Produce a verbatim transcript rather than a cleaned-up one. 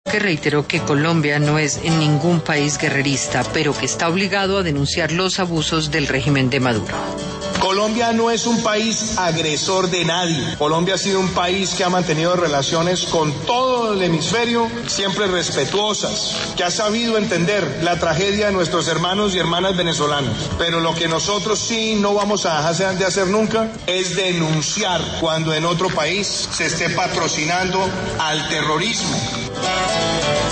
que reiteró que Colombia no es en ningún país guerrerista, pero que está obligado a denunciar los abusos del régimen de Maduro. Colombia no es un país agresor de nadie. Colombia ha sido un país que ha mantenido relaciones con todo el hemisferio, siempre respetuosas, que ha sabido entender la tragedia de nuestros hermanos y hermanas venezolanos. Pero lo que nosotros sí no vamos a dejar de hacer nunca es denunciar cuando en otro país se esté patrocinando al terrorismo.